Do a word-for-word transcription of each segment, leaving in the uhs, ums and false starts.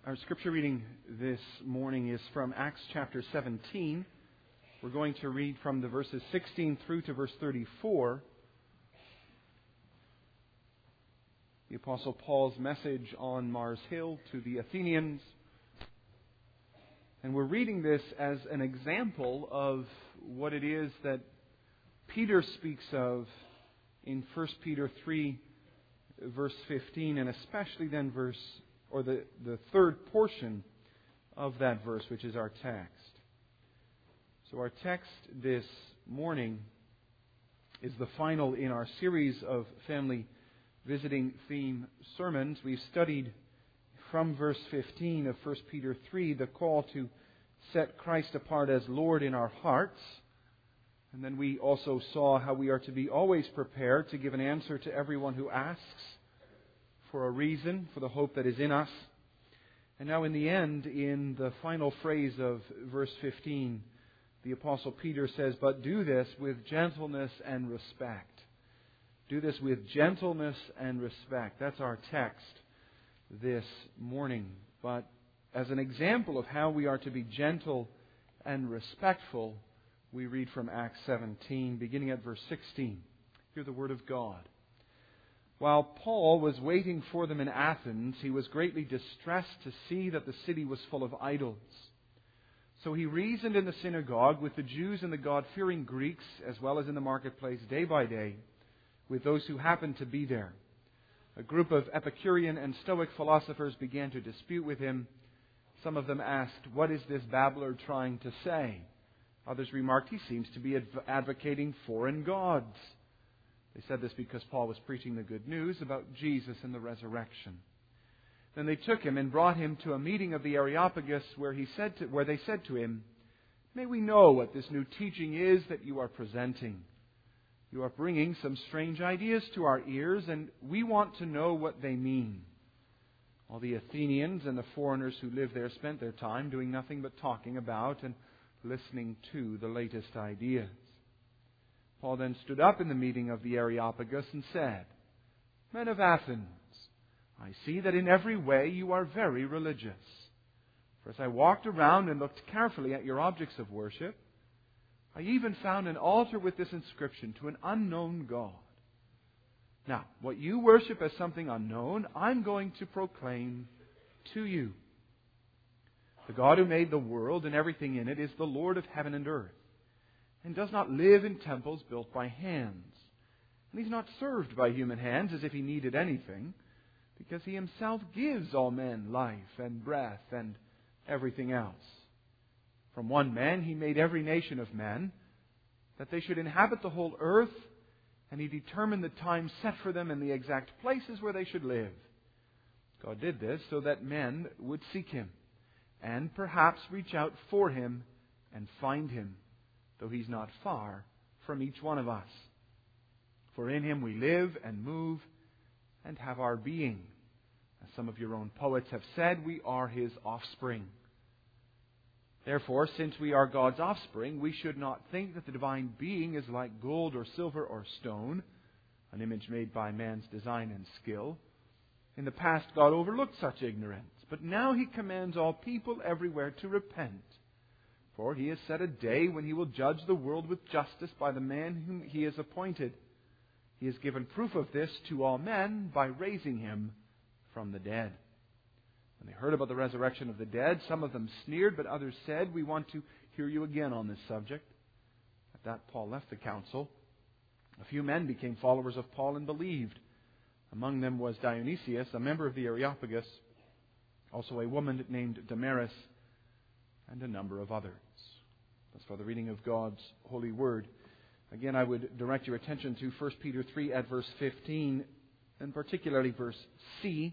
Our scripture reading this morning is from Acts chapter seventeen. We're going to read from the verses sixteen through to verse thirty-four. The Apostle Paul's message on Mars Hill to the Athenians. And we're reading this as an example of what it is that Peter speaks of in First Peter three, verse fifteen, and especially then verse or the, the third portion of that verse, which is our text. So our text this morning is the final in our series of family visiting theme sermons. We've studied from verse fifteen of First Peter three the call to set Christ apart as Lord in our hearts. And then we also saw how we are to be always prepared to give an answer to everyone who asks for a reason for the hope that is in us. And now in the end, in the final phrase of verse fifteen, the Apostle Peter says, "But do this with gentleness and respect." Do this with gentleness and respect. That's our text this morning. But as an example of how we are to be gentle and respectful, we read from Acts seventeen, beginning at verse sixteen. Hear the word of God. While Paul was waiting for them in Athens, he was greatly distressed to see that the city was full of idols. So he reasoned in the synagogue with the Jews and the God-fearing Greeks, as well as in the marketplace day by day, with those who happened to be there. A group of Epicurean and Stoic philosophers began to dispute with him. Some of them asked, "What is this babbler trying to say?" Others remarked, "He seems to be adv- advocating foreign gods." They said this because Paul was preaching the good news about Jesus and the resurrection. Then they took him and brought him to a meeting of the Areopagus, where he said to, where they said to him, "May we know what this new teaching is that you are presenting? You are bringing some strange ideas to our ears, and we want to know what they mean." All the Athenians and the foreigners who lived there spent their time doing nothing but talking about and listening to the latest ideas. Paul then stood up in the meeting of the Areopagus and said, "Men of Athens, I see that in every way you are very religious. For as I walked around and looked carefully at your objects of worship, I even found an altar with this inscription, 'To an unknown God.' Now, what you worship as something unknown, I'm going to proclaim to you. The God who made the world and everything in it is the Lord of heaven and earth, and does not live in temples built by hands. And He's not served by human hands as if He needed anything, because He Himself gives all men life and breath and everything else. From one man He made every nation of men, that they should inhabit the whole earth, and He determined the time set for them and the exact places where they should live. God did this so that men would seek Him, and perhaps reach out for Him and find Him, though He's not far from each one of us. For in Him we live and move and have our being. As some of your own poets have said, we are His offspring. Therefore, since we are God's offspring, we should not think that the divine being is like gold or silver or stone, an image made by man's design and skill. In the past, God overlooked such ignorance, but now He commands all people everywhere to repent. For He has set a day when He will judge the world with justice by the man whom He has appointed. He has given proof of this to all men by raising Him from the dead." When they heard about the resurrection of the dead, some of them sneered, but others said, "We want to hear you again on this subject." At that, Paul left the council. A few men became followers of Paul and believed. Among them was Dionysius, a member of the Areopagus, also a woman named Damaris, and a number of others. That's for the reading of God's holy word. Again, I would direct your attention to First Peter three at verse fifteen, and particularly verse C,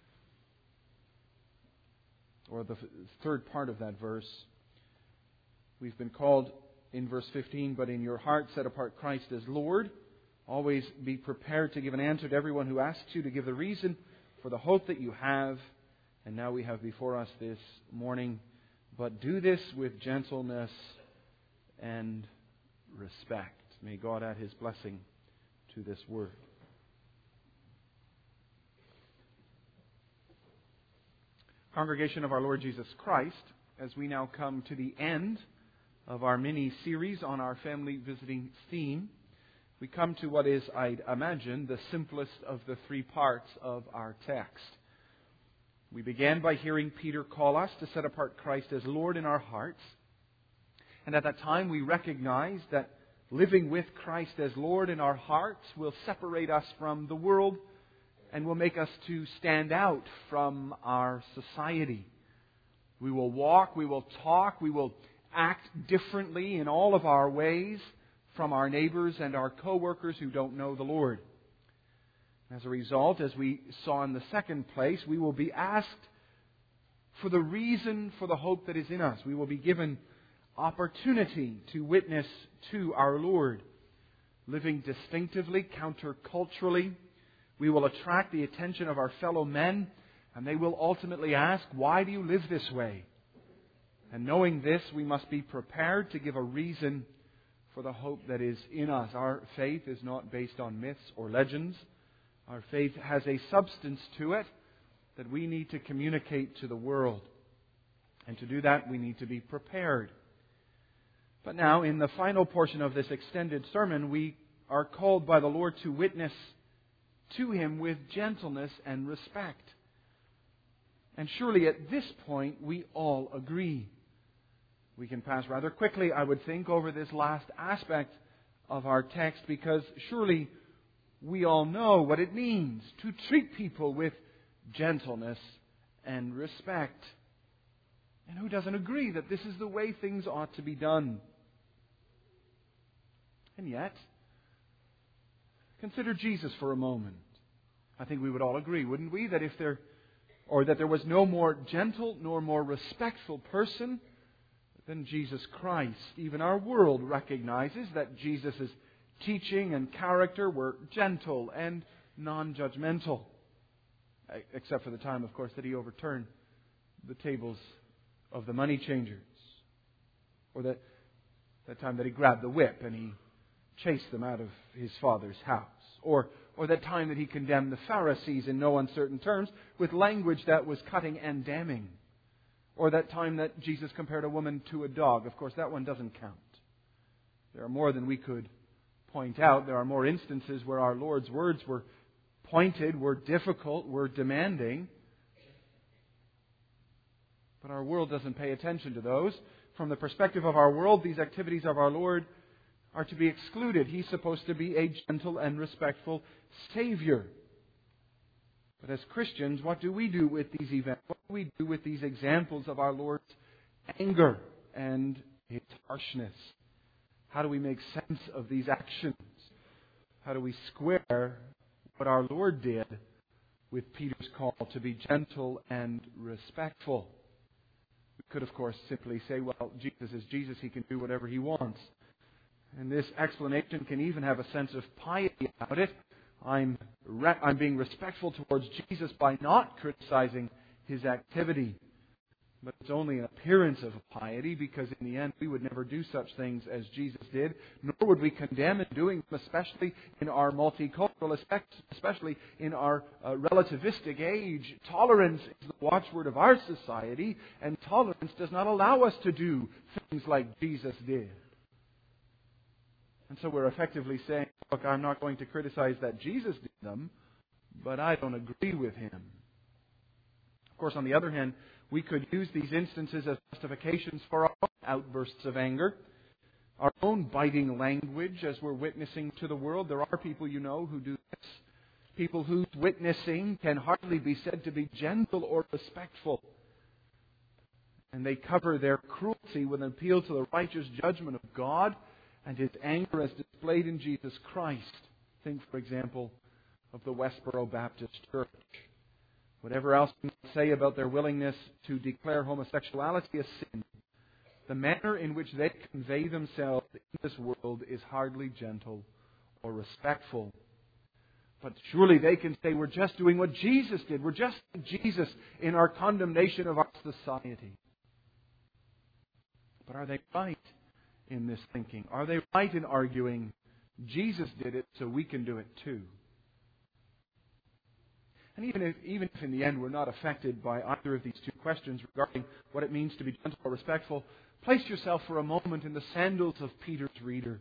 or the third part of that verse. We've been called in verse fifteen, "But in your heart set apart Christ as Lord. Always be prepared to give an answer to everyone who asks you, to give the reason for the hope that you have." And now we have before us this morning, "But do this with gentleness and respect." May God add His blessing to this word. Congregation of our Lord Jesus Christ, as we now come to the end of our mini-series on our family visiting theme, we come to what is, I'd imagine, the simplest of the three parts of our text. We began by hearing Peter call us to set apart Christ as Lord in our hearts. And at that time we recognized that living with Christ as Lord in our hearts will separate us from the world and will make us to stand out from our society. We will walk, we will talk, we will act differently in all of our ways from our neighbors and our co-workers who don't know the Lord. As a result, as we saw in the second place, we will be asked for the reason for the hope that is in us. We will be given opportunity to witness to our Lord, living distinctively, counterculturally. We will attract the attention of our fellow men, and they will ultimately ask, "Why do you live this way?" And knowing this, we must be prepared to give a reason for the hope that is in us. Our faith is not based on myths or legends. Our faith has a substance to it that we need to communicate to the world. And to do that, we need to be prepared. But now, in the final portion of this extended sermon, we are called by the Lord to witness to Him with gentleness and respect. And surely at this point we all agree. We can pass rather quickly, I would think, over this last aspect of our text, because surely we all know what it means to treat people with gentleness and respect. And who doesn't agree that this is the way things ought to be done? And yet, consider Jesus for a moment. I think we would all agree, wouldn't we, that if there, or that there was no more gentle nor more respectful person than Jesus Christ. Even our world recognizes that Jesus' teaching and character were gentle and non-judgmental. Except for the time, of course, that He overturned the tables of the money changers. Or that, that time that He grabbed the whip and He chased them out of His Father's house. Or, or that time that He condemned the Pharisees in no uncertain terms with language that was cutting and damning. Or that time that Jesus compared a woman to a dog. Of course, that one doesn't count. There are more than we could point out. There are more instances where our Lord's words were pointed, were difficult, were demanding. But our world doesn't pay attention to those. From the perspective of our world, these activities of our Lord are to be excluded. He's supposed to be a gentle and respectful Savior. But as Christians, what do we do with these events? What do we do with these examples of our Lord's anger and His harshness? How do we make sense of these actions? How do we square what our Lord did with Peter's call to be gentle and respectful? We could, of course, simply say, well, Jesus is Jesus. He can do whatever He wants. And this explanation can even have a sense of piety about it. I'm, re- I'm being respectful towards Jesus by not criticizing His activity. But it's only an appearance of piety, because in the end we would never do such things as Jesus did, nor would we condemn in doing them, especially in our multicultural aspect, especially in our uh, relativistic age. Tolerance is the watchword of our society, and tolerance does not allow us to do things like Jesus did. And so we're effectively saying, look, I'm not going to criticize that Jesus did them, but I don't agree with Him. Of course, on the other hand, we could use these instances as justifications for our own outbursts of anger, our own biting language as we're witnessing to the world. There are people, you know, who do this. People whose witnessing can hardly be said to be gentle or respectful. And they cover their cruelty with an appeal to the righteous judgment of God and His anger as displayed in Jesus Christ. Think, for example, of the Westboro Baptist Church. Whatever else you might say about their willingness to declare homosexuality a sin, the manner in which they convey themselves in this world is hardly gentle or respectful. But surely they can say, we're just doing what Jesus did. We're just like Jesus in our condemnation of our society. But are they right in this thinking? Are they right in arguing Jesus did it so we can do it too? And even if, even if in the end we're not affected by either of these two questions regarding what it means to be gentle or respectful, place yourself for a moment in the sandals of Peter's readers.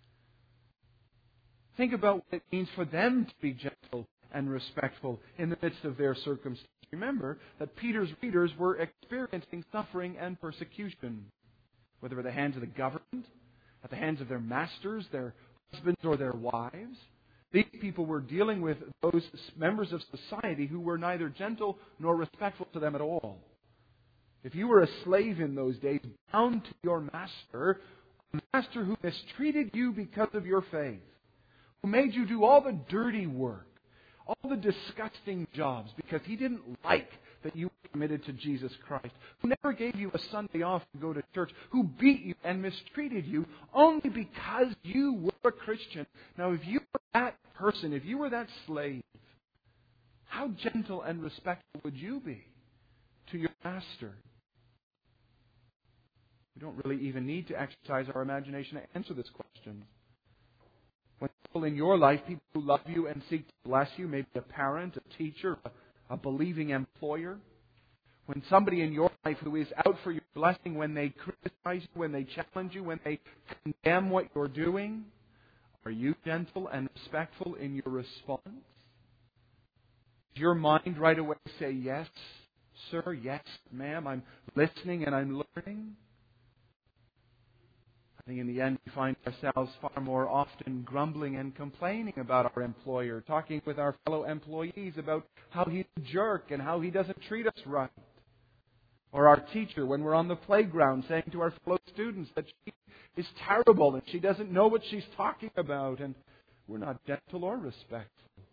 Think about what it means for them to be gentle and respectful in the midst of their circumstances. Remember that Peter's readers were experiencing suffering and persecution, whether at the hands of the government, at the hands of their masters, their husbands, or their wives. These people were dealing with those members of society who were neither gentle nor respectful to them at all. If you were a slave in those days, bound to your master, a master who mistreated you because of your faith, who made you do all the dirty work, all the disgusting jobs, because he didn't like that you were committed to Jesus Christ, who never gave you a Sunday off to go to church, who beat you and mistreated you only because you were a Christian. Now, if you were that person, if you were that slave, how gentle and respectful would you be to your master? We don't really even need to exercise our imagination to answer this question. When people in your life, people who love you and seek to bless you, maybe a parent, a teacher, a, a believing employer, when somebody in your life who is out for your blessing, when they criticize you, when they challenge you, when they condemn what you're doing, are you gentle and respectful in your response? Does your mind right away say, yes, sir, yes, ma'am, I'm listening and I'm learning? I think in the end we find ourselves far more often grumbling and complaining about our employer, talking with our fellow employees about how he's a jerk and how he doesn't treat us right. Or our teacher, when we're on the playground, saying to our fellow students that she is terrible and she doesn't know what she's talking about, and we're not gentle or respectful.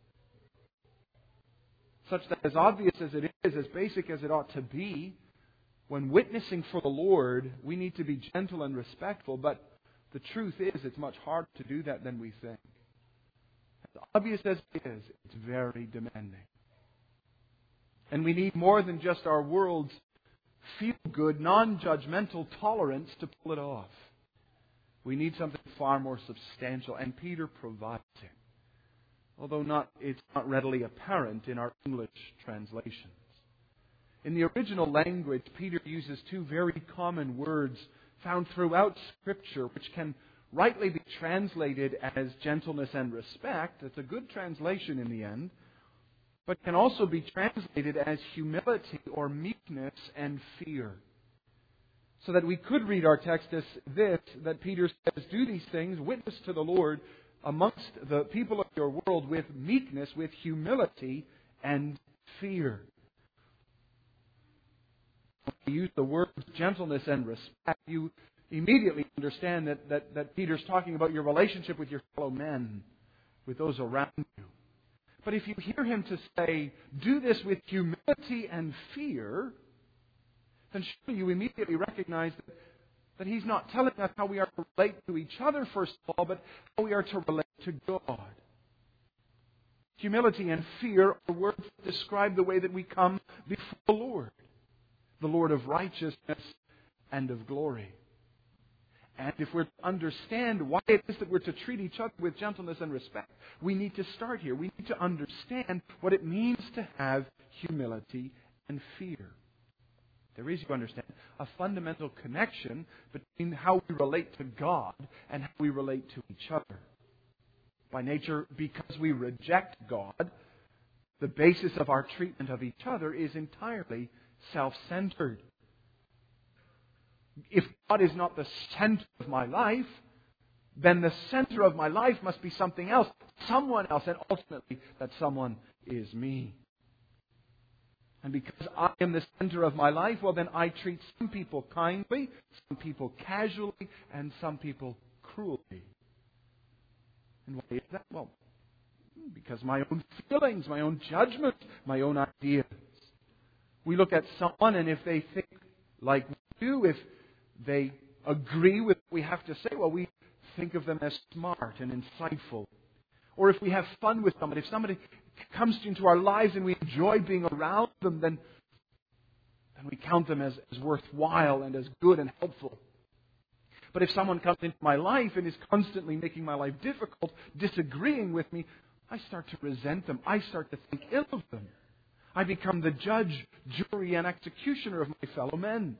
Such that as obvious as it is, as basic as it ought to be, when witnessing for the Lord, we need to be gentle and respectful, but the truth is it's much harder to do that than we think. As obvious as it is, it's very demanding. And we need more than just our world's feel-good, non-judgmental tolerance to pull it off. We need something far more substantial, and Peter provides it. Although not, it's not readily apparent in our English translations. In the original language, Peter uses two very common words found throughout Scripture, which can rightly be translated as gentleness and respect. It's a good translation in the end, but can also be translated as humility or meekness and fear. So that we could read our text as this, that Peter says, do these things, witness to the Lord amongst the people of your world with meekness, with humility and fear. When you use the words gentleness and respect, you immediately understand that, that, that Peter's talking about your relationship with your fellow men, with those around you. But if you hear him to say, do this with humility and fear, then surely you immediately recognize that, that he's not telling us how we are to relate to each other, first of all, but how we are to relate to God. Humility and fear are words that describe the way that we come before the Lord, the Lord of righteousness and of glory. And if we're to understand why it is that we're to treat each other with gentleness and respect, we need to start here. We need to understand what it means to have humility and fear. There is, you understand, a fundamental connection between how we relate to God and how we relate to each other. By nature, because we reject God, the basis of our treatment of each other is entirely self-centered. If God is not the center of my life, then the center of my life must be something else, someone else, and ultimately that someone is me. And because I am the center of my life, well then I treat some people kindly, some people casually, and some people cruelly. And why is that? Well, because my own feelings, my own judgment, my own ideas. We look at someone, and if they think like we do, if they agree with what we have to say, well, we think of them as smart and insightful. Or if we have fun with somebody, if somebody comes into our lives and we enjoy being around them, then, then we count them as, as worthwhile and as good and helpful. But if someone comes into my life and is constantly making my life difficult, disagreeing with me, I start to resent them. I start to think ill of them. I become the judge, jury, and executioner of my fellow men.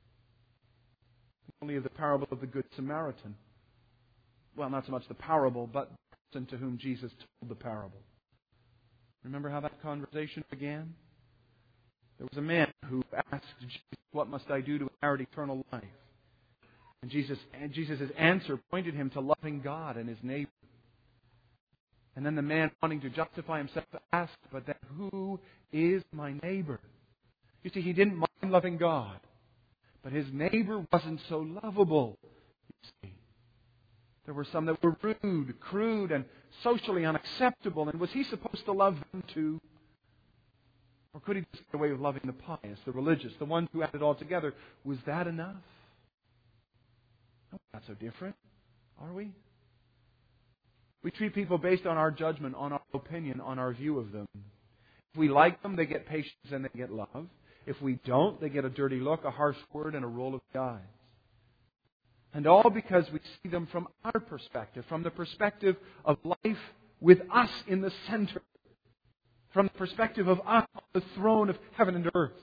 Only of the parable of the Good Samaritan. Well, not so much the parable, but the person to whom Jesus told the parable. Remember how that conversation began? There was a man who asked Jesus, "What must I do to inherit eternal life?" And Jesus, and Jesus' answer pointed him to loving God and his neighbor. And then the man, wanting to justify himself, asked, "But then who is my neighbor?" You see, he didn't mind loving God, but his neighbor wasn't so lovable. You see, there were some that were rude, crude, and socially unacceptable. And was he supposed to love them too? Or could he just get away with loving the pious, the religious, the ones who had it all together? Was that enough? No, we're not so different, are we? We treat people based on our judgment, on our opinion, on our view of them. If we like them, they get patience and they get love. If we don't, they get a dirty look, a harsh word, and a roll of the eyes. And all because we see them from our perspective, from the perspective of life with us in the center, from the perspective of us on the throne of heaven and earth.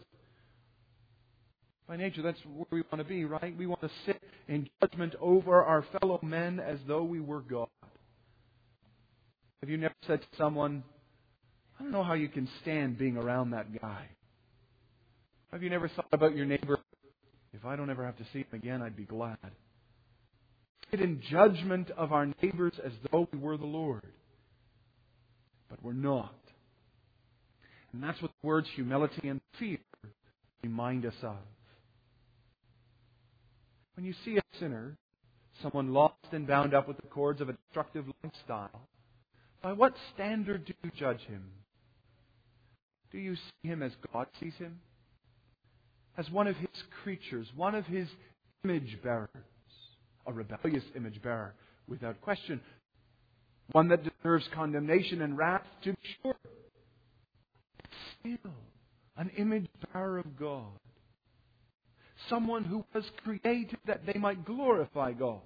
By nature, that's where we want to be, right? We want to sit in judgment over our fellow men as though we were God. Have you never said to someone, "I don't know how you can stand being around that guy"? Have you never thought about your neighbor, "If I don't ever have to see him again, I'd be glad"? Sit in judgment of our neighbors as though we were the Lord. But we're not. And that's what the words humility and fear remind us of. When you see a sinner, someone lost and bound up with the cords of a destructive lifestyle, by what standard do you judge him? Do you see him as God sees him? As one of His creatures, one of His image bearers, a rebellious image bearer, without question, one that deserves condemnation and wrath, to be sure. Still, an image bearer of God. Someone who was created that they might glorify God.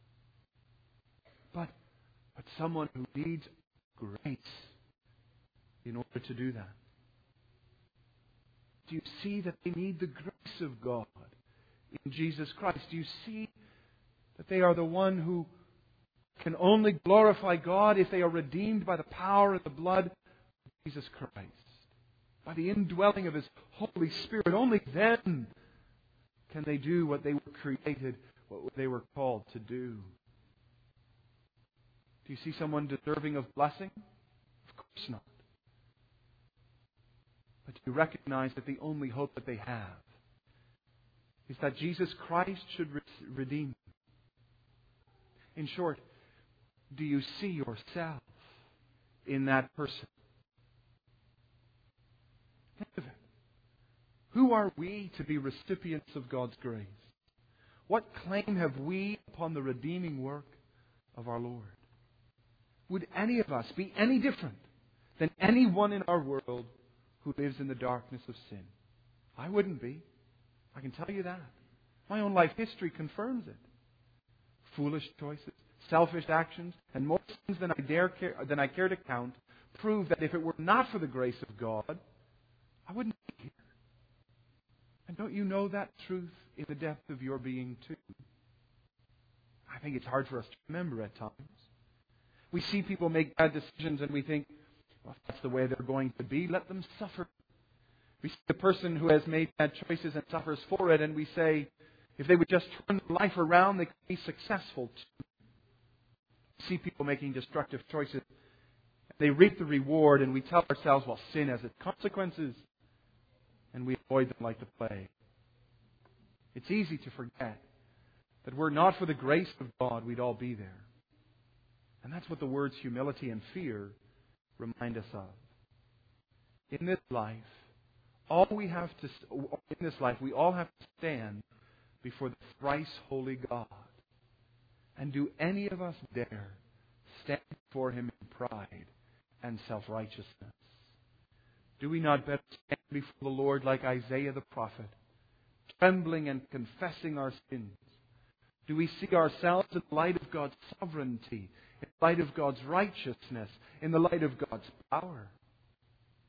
But, but someone who needs grace in order to do that. Do you see that they need the grace of God in Jesus Christ? Do you see that they are the one who can only glorify God if they are redeemed by the power and the blood of Jesus Christ? By the indwelling of His Holy Spirit. Only then can they do what they were created, what they were called to do. Do you see someone deserving of blessing? Of course not. But do you recognize that the only hope that they have is that Jesus Christ should re- redeem them? In short, do you see yourself in that person? Think of it. Who are we to be recipients of God's grace? What claim have we upon the redeeming work of our Lord? Would any of us be any different than anyone in our world who lives in the darkness of sin? I wouldn't be. I can tell you that. My own life history confirms it. Foolish choices, selfish actions, and more sins than I dare care, than I care to count prove that if it were not for the grace of God, I wouldn't be here. And don't you know that truth in the depth of your being too? I think it's hard for us to remember at times. We see people make bad decisions and we think, well, if that's the way they're going to be, let them suffer. We see the person who has made bad choices and suffers for it, and we say, if they would just turn their life around, they could be successful too. We see people making destructive choices. They reap the reward, and we tell ourselves, well, sin has its consequences, and we avoid them like the plague. It's easy to forget that were it not for the grace of God, we'd all be there. And that's what the words humility and fear remind us of. In this life, all we have to in this life we all have to stand before the thrice holy God. And do any of us dare stand before Him in pride and self-righteousness? Do we not better stand before the Lord like Isaiah the prophet, trembling and confessing our sins? Do we see ourselves in the light of God's sovereignty, in the light of God's righteousness, in the light of God's power?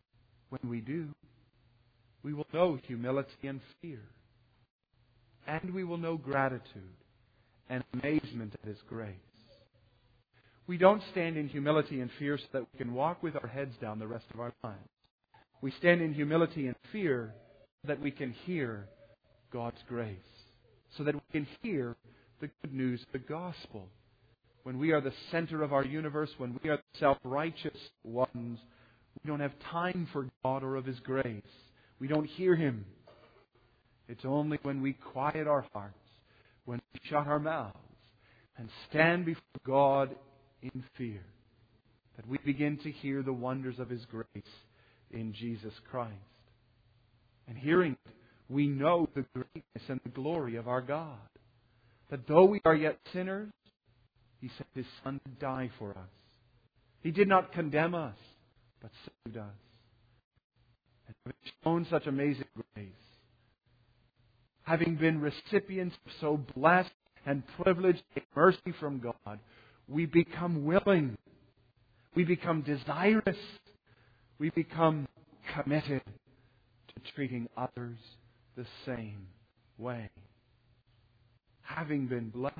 When we do, we will know humility and fear. And we will know gratitude and amazement at His grace. We don't stand in humility and fear so that we can walk with our heads down the rest of our lives. We stand in humility and fear so that we can hear God's grace. So that we can hear the good news of the gospel. When we are the center of our universe, when we are the self-righteous ones, we don't have time for God or of His grace. We don't hear Him. It's only when we quiet our hearts, when we shut our mouths, and stand before God in fear, that we begin to hear the wonders of His grace in Jesus Christ. And hearing it, we know the greatness and the glory of our God. That though we are yet sinners, He sent His Son to die for us. He did not condemn us, but saved us. And having shown such amazing grace, having been recipients of so blessed and privileged a mercy from God, we become willing. We become desirous. We become committed to treating others the same way. Having been blessed,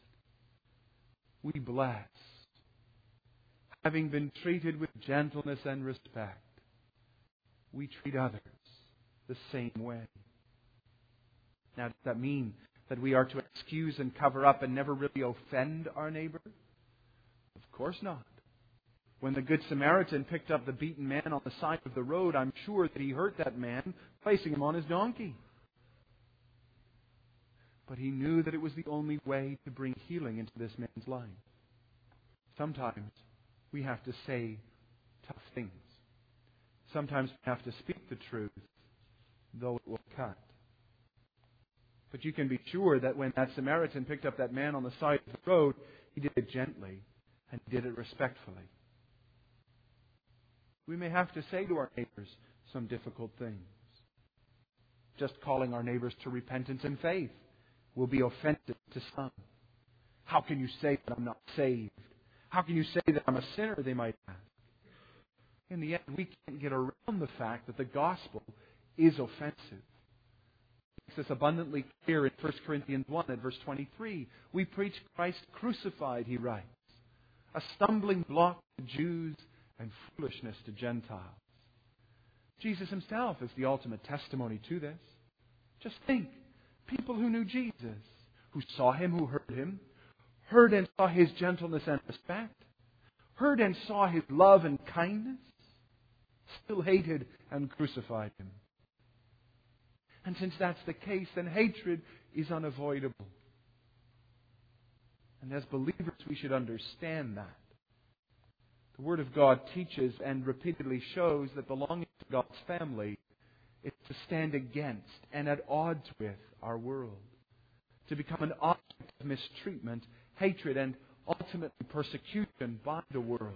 we bless. Having been treated with gentleness and respect, we treat others the same way. Now, does that mean that we are to excuse and cover up and never really offend our neighbor? Of course not. When the Good Samaritan picked up the beaten man on the side of the road, I'm sure that he hurt that man, placing him on his donkey. But he knew that it was the only way to bring healing into this man's life. Sometimes we have to say tough things. Sometimes we have to speak the truth, though it will cut. But you can be sure that when that Samaritan picked up that man on the side of the road, he did it gently and did it respectfully. We may have to say to our neighbors some difficult things. Just calling our neighbors to repentance and faith will be offensive to some. How can you say that I'm not saved? How can you say that I'm a sinner, they might ask. In the end, we can't get around the fact that the gospel is offensive. It makes this abundantly clear in First Corinthians one at verse twenty-three. We preach Christ crucified, he writes, a stumbling block to Jews and foolishness to Gentiles. Jesus Himself is the ultimate testimony to this. Just think, people who knew Jesus, who saw Him, who heard Him, heard and saw His gentleness and respect, heard and saw His love and kindness, still hated and crucified Him. And since that's the case, then hatred is unavoidable. And as believers, we should understand that. The Word of God teaches and repeatedly shows that belonging to God's family is to stand against and at odds with our world. To become an object of mistreatment, hatred, and ultimately persecution by the world.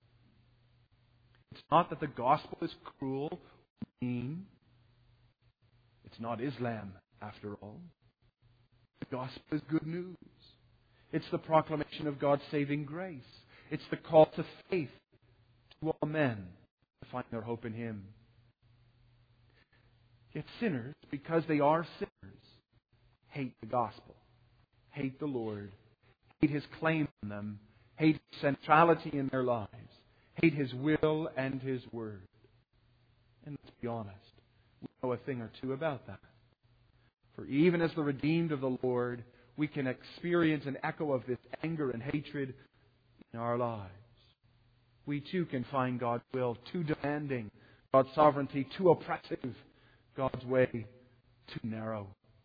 It's not that the gospel is cruel or mean. It's not Islam, after all. The gospel is good news. It's the proclamation of God's saving grace. It's the call to faith to all men to find their hope in Him. Yet sinners, because they are sinners, hate the gospel, hate the Lord, hate His claim on them, hate His centrality in their lives, hate His will and His word. And let's be honest, we know a thing or two about that. For even as the redeemed of the Lord, we can experience an echo of this anger and hatred in our lives. We too can find God's will too demanding, God's sovereignty too oppressive, God's way too narrow.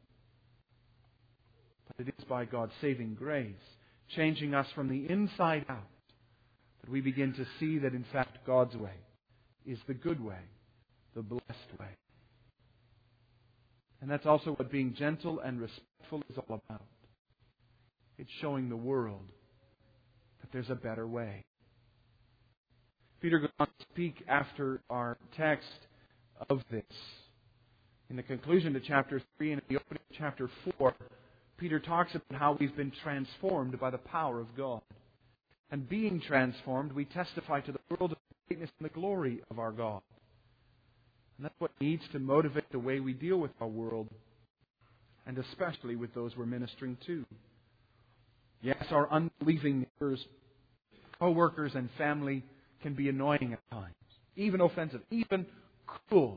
But it is by God's saving grace, changing us from the inside out, that we begin to see that in fact God's way is the good way, the blessed way. And that's also what being gentle and respectful is all about. It's showing the world that there's a better way. Peter goes on to speak after our text of this. In the conclusion to chapter three and in the opening of chapter four, Peter talks about how we've been transformed by the power of God. And being transformed, we testify to the world of the greatness and the glory of our God. And that's what needs to motivate the way we deal with our world, and especially with those we're ministering to. Yes, our unbelieving neighbors, co-workers, and family can be annoying at times, even offensive, even cruel.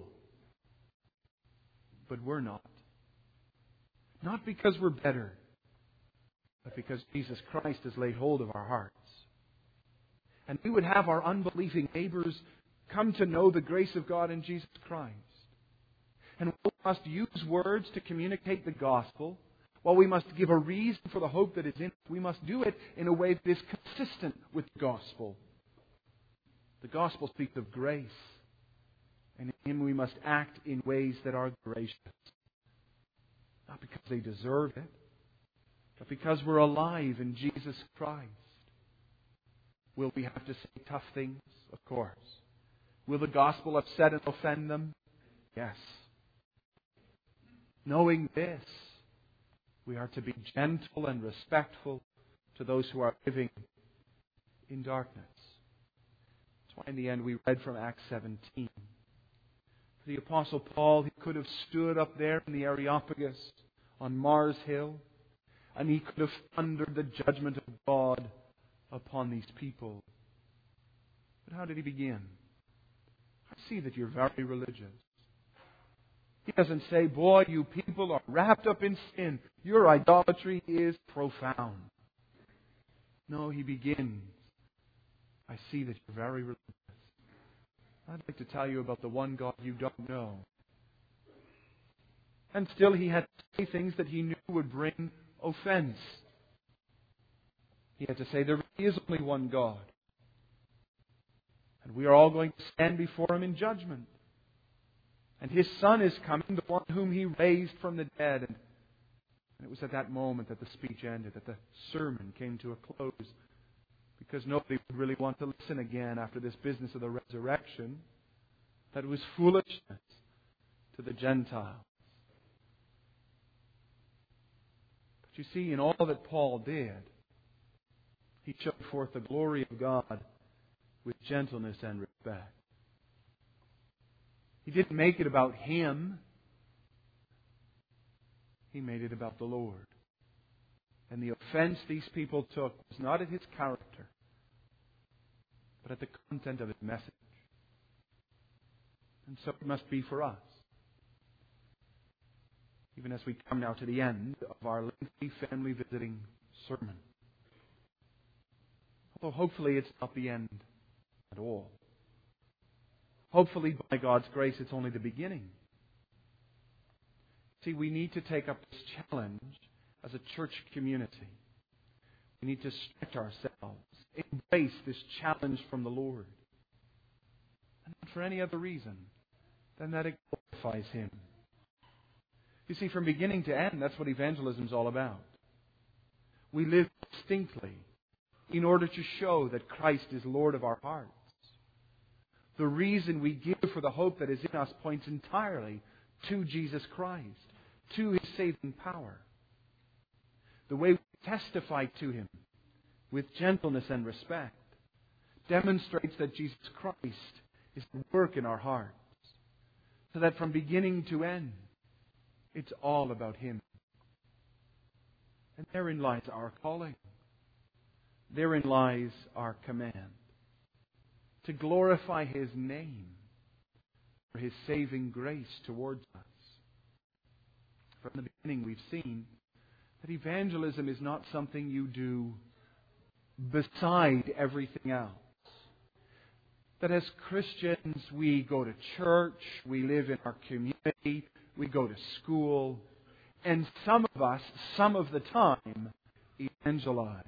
But we're not. Not because we're better, but because Jesus Christ has laid hold of our hearts. And we would have our unbelieving neighbors come to know the grace of God in Jesus Christ. And we must use words to communicate the gospel, while we must give a reason for the hope that is in it. We must do it in a way that is consistent with the gospel. The gospel speaks of grace, and in Him we must act in ways that are gracious. Not because they deserve it, but because we're alive in Jesus Christ. Will we have to say tough things? Of course. Will the gospel upset and offend them? Yes. Knowing this, we are to be gentle and respectful to those who are living in darkness. That's why in the end we read from Acts seventeen. The Apostle Paul, he could have stood up there in the Areopagus on Mars Hill, and he could have thundered the judgment of God upon these people. But how did he begin? I see that you're very religious. He doesn't say, boy, you people are wrapped up in sin. Your idolatry is profound. No, he begins, I see that you're very religious. I'd like to tell you about the one God you don't know. And still he had to say things that he knew would bring offense. He had to say there is only one God. And we are all going to stand before Him in judgment. And His Son is coming, the one whom He raised from the dead. And it was at that moment that the speech ended, that the sermon came to a close. Because nobody would really want to listen again after this business of the resurrection. That it was foolishness to the Gentiles. But you see, in all that Paul did, he showed forth the glory of God with gentleness and respect. He didn't make it about him. He made it about the Lord. And the offense these people took was not at his character, but at the content of his message. And so it must be for us. Even as we come now to the end of our lengthy family visiting sermon. Although hopefully it's not the end at all. Hopefully, by God's grace, it's only the beginning. See, we need to take up this challenge as a church community. We need to stretch ourselves, embrace this challenge from the Lord. And not for any other reason than that it glorifies Him. You see, from beginning to end, that's what evangelism is all about. We live distinctly in order to show that Christ is Lord of our hearts. The reason we give for the hope that is in us points entirely to Jesus Christ, to His saving power. The way we testify to Him with gentleness and respect demonstrates that Jesus Christ is at work in our hearts. So that from beginning to end, it's all about Him. And therein lies our calling. Therein lies our command. To glorify His name for His saving grace towards us. From the beginning we've seen that evangelism is not something you do beside everything else. That as Christians we go to church, we live in our community, we go to school, and some of us, some of the time, evangelize.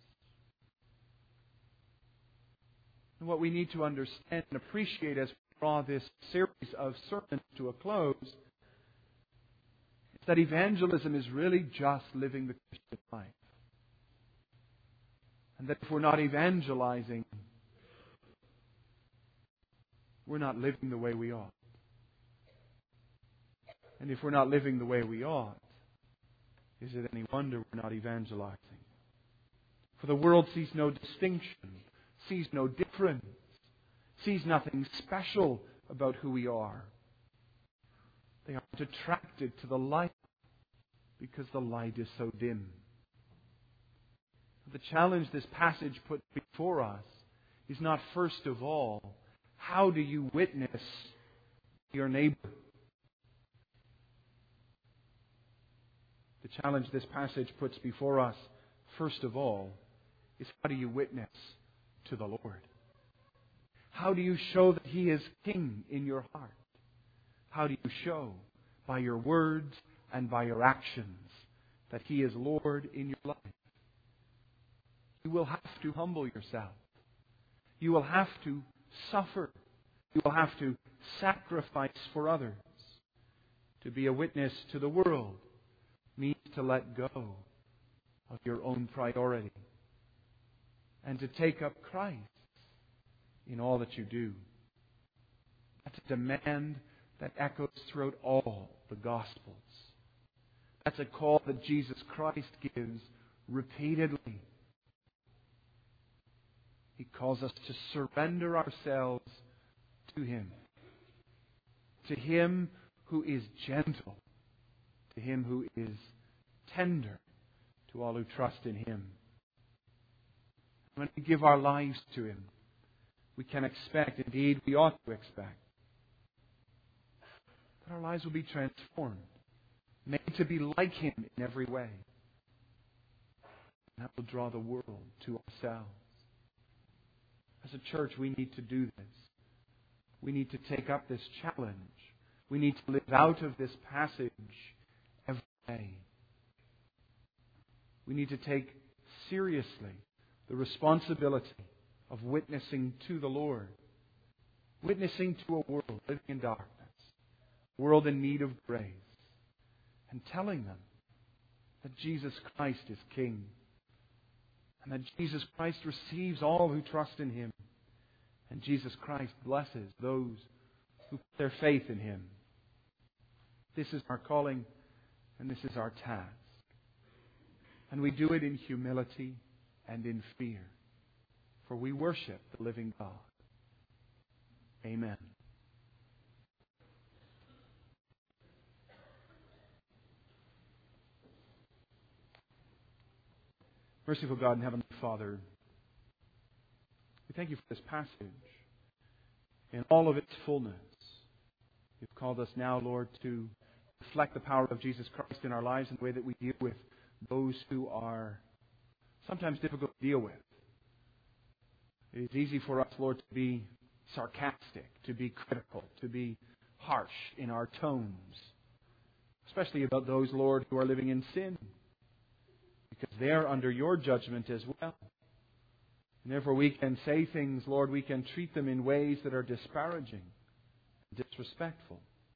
And what we need to understand and appreciate as we draw this series of sermons to a close is that evangelism is really just living the Christian life. And that if we're not evangelizing, we're not living the way we ought. And if we're not living the way we ought, is it any wonder we're not evangelizing? For the world sees no distinction, sees no difference, sees nothing special about who we are. They aren't attracted to the light because the light is so dim. The challenge this passage puts before us is not, first of all, how do you witness your neighbor? The challenge this passage puts before us, first of all, is how do you witness to the Lord? How do you show that He is King in your heart? How do you show by your words and by your actions that He is Lord in your life? You will have to humble yourself. You will have to suffer. You will have to sacrifice for others. To be a witness to the world means to let go of your own priority and to take up Christ in all that you do. That's a demand that echoes throughout all the Gospels. That's a call that Jesus Christ gives repeatedly. He calls us to surrender ourselves to Him. To Him who is gentle. To Him who is tender. To all who trust in Him. When we give our lives to Him, we can expect, indeed we ought to expect, that our lives will be transformed. Made to be like Him in every way. And that will draw the world to ourselves. As a church, we need to do this. We need to take up this challenge. We need to live out of this passage every day. We need to take seriously the responsibility of witnessing to the Lord. Witnessing to a world living in darkness. A world in need of grace. And telling them that Jesus Christ is King. And that Jesus Christ receives all who trust in Him. And Jesus Christ blesses those who put their faith in Him. This is our calling and this is our task. And we do it in humility and in fear. For we worship the living God. Amen. Merciful God and Heavenly Father, we thank You for this passage in all of its fullness. You've called us now, Lord, to reflect the power of Jesus Christ in our lives in the way that we deal with those who are sometimes difficult to deal with. It is easy for us, Lord, to be sarcastic, to be critical, to be harsh in our tones, especially about those, Lord, who are living in sin. Because they are under Your judgment as well. And therefore we can say things, Lord, we can treat them in ways that are disparaging, disrespectful.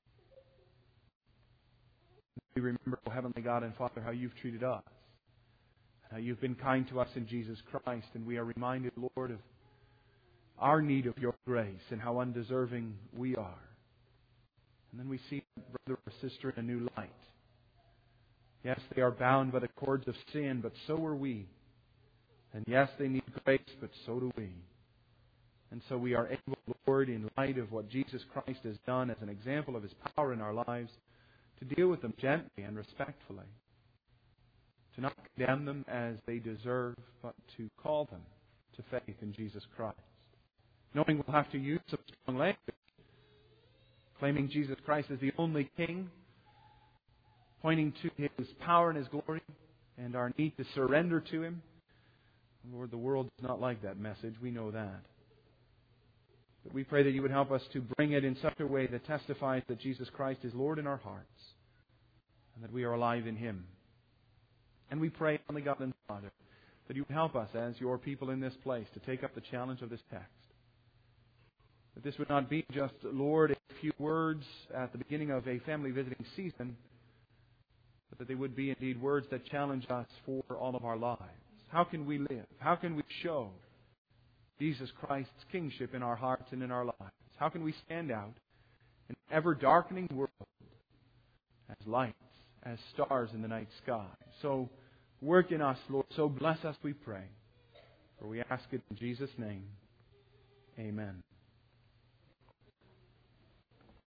We remember, oh Heavenly God and Father, how You've treated us. And how You've been kind to us in Jesus Christ. And we are reminded, Lord, of our need of Your grace and how undeserving we are. And then we see brother or sister in a new light. Yes, they are bound by the cords of sin, but so are we. And yes, they need grace, but so do we. And so we are able, Lord, in light of what Jesus Christ has done as an example of His power in our lives, to deal with them gently and respectfully. To not condemn them as they deserve, but to call them to faith in Jesus Christ. Knowing we'll have to use some strong language, claiming Jesus Christ as the only King, pointing to His power and His glory, and our need to surrender to Him. Lord, the world does not like that message. We know that. But we pray that You would help us to bring it in such a way that testifies that Jesus Christ is Lord in our hearts, and that we are alive in Him. And we pray, Heavenly God and Father, that You would help us as Your people in this place to take up the challenge of this text. That this would not be just, Lord, a few words at the beginning of a family visiting season, but that they would be indeed words that challenge us for all of our lives. How can we live? How can we show Jesus Christ's kingship in our hearts and in our lives? How can we stand out in an ever-darkening world as lights, as stars in the night sky? So work in us, Lord. So bless us, we pray. For we ask it in Jesus' name. Amen.